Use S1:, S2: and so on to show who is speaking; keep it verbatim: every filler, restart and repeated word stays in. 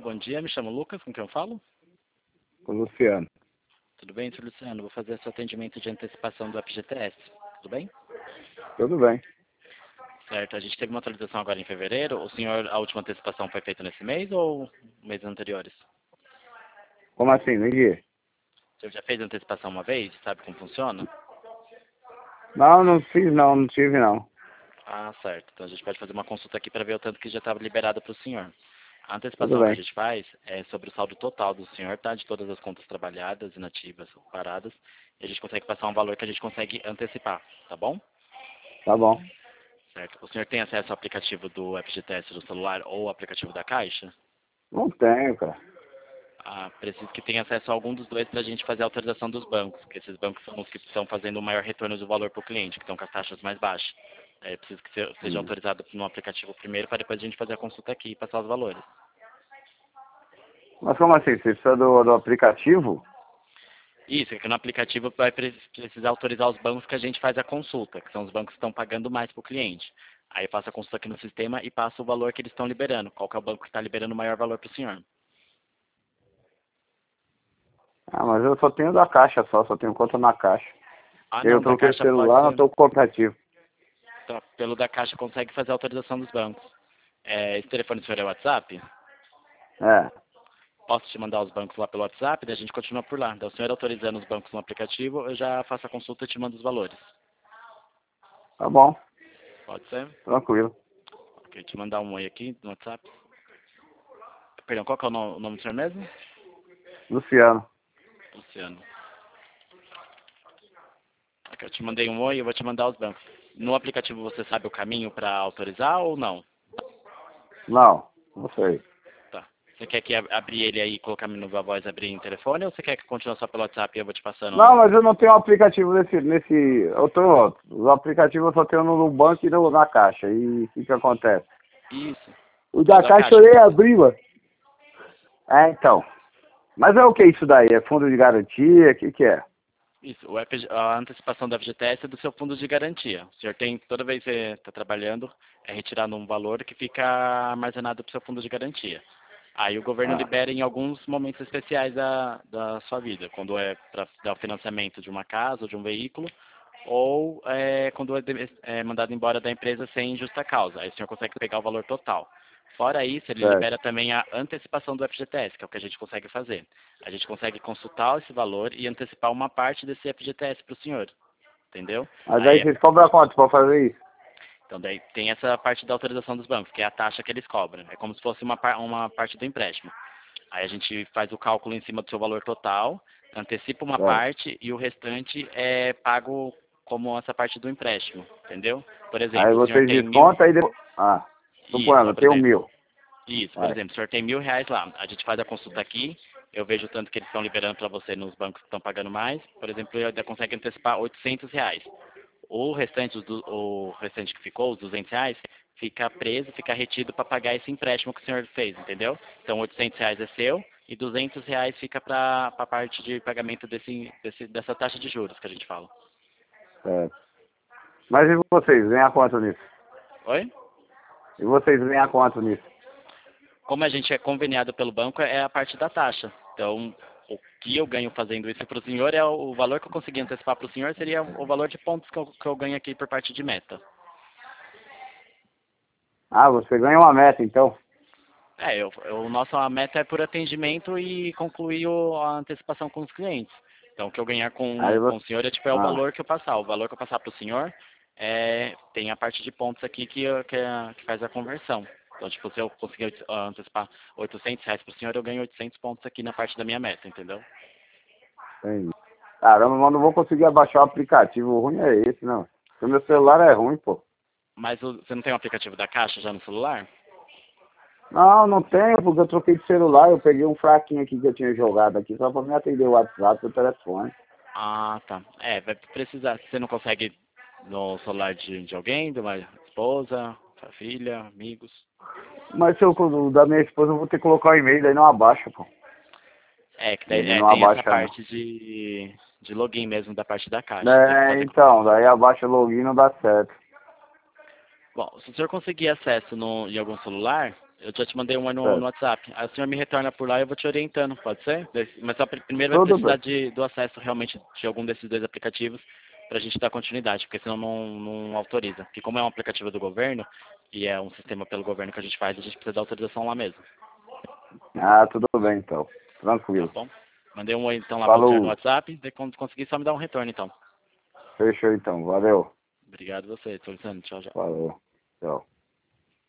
S1: bom dia. Me chamo Lucas, com quem eu falo?
S2: Com o Luciano.
S1: Tudo bem, senhor Luciano? Vou fazer seu atendimento de antecipação do F G T S. Tudo bem?
S2: Tudo bem.
S1: Certo. A gente teve uma atualização agora em fevereiro. O senhor, a última antecipação foi feita nesse mês ou meses anteriores?
S2: Como assim? Não entendi.
S1: O senhor já fez antecipação uma vez? Sabe como funciona?
S2: Não, não fiz não, não tive não.
S1: Ah, certo. Então a gente pode fazer uma consulta aqui para ver o tanto que já estava liberado para o senhor. A
S2: Tudo
S1: antecipação que a
S2: bem.
S1: gente faz é sobre o saldo total do senhor, tá? De todas as contas trabalhadas, inativas ou paradas. E a gente consegue passar um valor que a gente consegue antecipar, tá bom?
S2: Tá bom.
S1: Certo. O senhor tem acesso ao aplicativo do F G T S do celular ou ao aplicativo da Caixa?
S2: Não tenho, cara.
S1: Ah, preciso que tenha acesso a algum dos dois para a gente fazer a autorização dos bancos, porque esses bancos são os que estão fazendo o maior retorno do valor para o cliente, que estão com as taxas mais baixas. É preciso que se- seja
S2: Hum.
S1: autorizado no aplicativo primeiro, para depois a gente fazer a consulta aqui e passar os valores.
S2: Mas como assim? Você precisa do, do aplicativo?
S1: Isso, é que no aplicativo vai pre- precisar autorizar os bancos que a gente faz a consulta, que são os bancos que estão pagando mais para o cliente. Aí eu faço a consulta aqui no sistema e passo o valor que eles estão liberando. Qual que é o banco que está liberando o maior valor para o senhor?
S2: Ah, mas eu só tenho da Caixa só, só tenho conta na Caixa.
S1: Ah,
S2: Eu
S1: não, da
S2: troquei o
S1: Caixa pode
S2: celular, não
S1: ser.
S2: tô com o aplicativo.
S1: Tá, pelo da Caixa consegue fazer a autorização dos bancos. É, esse telefone do senhor é WhatsApp?
S2: É,
S1: Posso te mandar os bancos lá pelo WhatsApp, daí a gente continua por lá. Então, o senhor autorizando os bancos no aplicativo, eu já faço a consulta e te mando os valores.
S2: tá bom,
S1: Pode ser?
S2: tranquilo.
S1: Ok, te mandar um oi aqui no WhatsApp. Perdão, qual que é o no- o nome do senhor mesmo?
S2: Luciano.
S1: Luciano. Ok, eu te mandei um oi e eu vou te mandar os bancos. No aplicativo você sabe o caminho para autorizar ou não?
S2: Não, não sei.
S1: Tá. Você quer que ab- abrir ele aí e colocar no Viva Voz abrir em telefone ou você quer que continue só pelo WhatsApp e eu vou te
S2: Não,
S1: passando?
S2: mas eu não tenho aplicativo nesse, nesse, eu tô, o aplicativo eu só tenho no banco e no, na Caixa. E o que que acontece?
S1: Isso.
S2: O
S1: É o
S2: da
S1: da
S2: Caixa
S1: Caixa.
S2: eu ia abrir, mano. É, então. Mas é o que isso daí? É fundo de garantia? O que que é?
S1: Isso, o F G a antecipação da F G T S é do seu fundo de garantia. O senhor tem, toda vez que você está trabalhando, é retirado um valor que fica armazenado para o seu fundo de garantia. Aí o governo
S2: Ah,
S1: libera em alguns momentos especiais da, da sua vida, quando é para dar o financiamento de uma casa ou de um veículo, ou é, quando é, de- é mandado embora da empresa sem justa causa. Aí o senhor consegue pegar o valor total. Fora isso, ele
S2: certo.
S1: libera também a antecipação do F G T S, que é o que a gente consegue fazer. A gente consegue consultar esse valor e antecipar uma parte desse F G T S para o senhor, entendeu?
S2: Mas aí
S1: Aí,
S2: vocês cobram quanto pra fazer isso?
S1: então daí tem essa parte da autorização dos bancos, que é a taxa que eles cobram. É como se fosse uma, par- uma parte do empréstimo. Aí a gente faz o cálculo em cima do seu valor total, antecipa uma
S2: Certo.
S1: parte e o restante é pago como essa parte do empréstimo, entendeu? Por
S2: Aí
S1: exemplo, o senhor
S2: vocês
S1: tem mil...
S2: descontam e depois... Ah,
S1: Isso,
S2: suponhando,
S1: ó,
S2: eu
S1: por
S2: tenho
S1: exemplo.
S2: mil.
S1: Isso, por
S2: Vai.
S1: exemplo, o senhor tem mil reais lá, a gente faz a consulta aqui, eu vejo o tanto que eles estão liberando para você nos bancos que estão pagando mais, por exemplo, eu ainda consegue antecipar oitocentos reais. O restante, os du- o restante que ficou, os duzentos reais, fica preso, fica retido para pagar esse empréstimo que o senhor fez, entendeu? Então, oitocentos reais é seu e duzentos reais fica para a parte de pagamento desse, desse, dessa taxa de juros que a gente fala.
S2: Certo. Mas e vocês, ganham quanto nisso?
S1: Oi?
S2: E vocês ganham quanto nisso?
S1: Como a gente é conveniado pelo banco, é a parte da taxa. Então, o que eu ganho fazendo isso para o senhor é o, o valor que eu consegui antecipar para o senhor seria o valor de pontos que eu, que eu ganho aqui por parte de meta.
S2: Ah, você ganha uma meta, então.
S1: É, eu, eu, o nosso a meta é por atendimento e concluir o- a antecipação com os clientes. Então, o que eu ganhar com,
S2: Aí
S1: com
S2: você...
S1: o senhor é tipo é o
S2: Ah,
S1: valor que eu passar. O valor que eu passar para o senhor é, tem a parte de pontos aqui que, eu- que, é- que faz a conversão. Então, tipo, se eu conseguir ah, antecipar oitocentos reais para o senhor, eu ganho oitocentos pontos aqui na parte da minha meta, entendeu?
S2: entendi. Caramba, mas não vou conseguir abaixar o aplicativo. O ruim é esse, não. Porque meu celular é ruim, pô.
S1: Mas o- você não tem o aplicativo da Caixa já no celular?
S2: Não, não tenho, porque eu troquei de celular. Eu peguei um fraquinho aqui que eu tinha jogado aqui, só pra me atender o WhatsApp do telefone.
S1: Ah, tá. É, vai precisar. Você não consegue no celular de, de alguém, de uma esposa, sua filha, amigos?
S2: Mas se eu, o da minha esposa, eu vou ter que colocar o e-mail, daí não abaixa, pô.
S1: É, que daí-
S2: Ele
S1: é,
S2: não
S1: tem essa
S2: abaixa, não.
S1: parte de, de login mesmo da parte da Caixa. Tem que
S2: É,
S1: fazer.
S2: então, daí abaixa o login não dá certo.
S1: Bom, se o senhor conseguir acesso no, em algum celular, Eu já te mandei uma no,
S2: Certo.
S1: no WhatsApp. Aí o senhor me retorna por lá e eu vou te orientando, pode ser? Mas só pr- primeiro vai
S2: Tudo
S1: precisar
S2: bem.
S1: de, do acesso realmente de algum desses dois aplicativos para a gente dar continuidade, porque senão não, não autoriza. Porque como é um aplicativo do governo e é um sistema pelo governo que a gente faz, a gente precisa da autorização lá mesmo.
S2: Ah, tudo bem então.
S1: Tá
S2: Tranquilo.
S1: bom? Mandei um oi então lá para o senhor no
S2: Falou.
S1: WhatsApp, daí quando conseguir só me dá um retorno então.
S2: Fechou então. Valeu.
S1: Obrigado a você, tô listening. Tchau, tchau.
S2: Falou. Tchau.